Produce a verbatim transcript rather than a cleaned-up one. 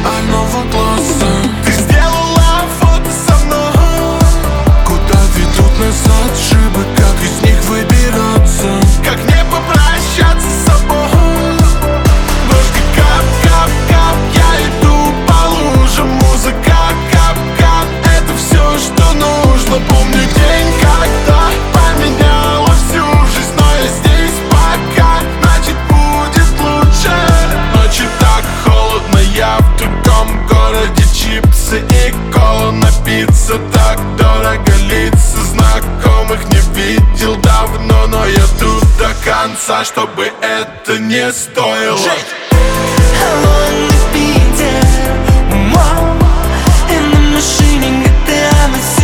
идеального класса. Ты сделала фото со мной. Куда ведут нас отшибы, как из них выбираться? Как не попрощаться с собой? Дождь кап-кап-кап, я иду по лужам. Музыка кап-кап, это все, что нужно. Помню день, когда поменяла всю жизнь, но я здесь пока, значит будет лучше. Ночью так холодно, я в другом городе. Чипсы и кола, напиться так дорого. Лица знакомых не видел давно, но я тут до конца, чтобы это не стоило. Hello in the beat, yeah. Whoa. In the machine, get the M S C.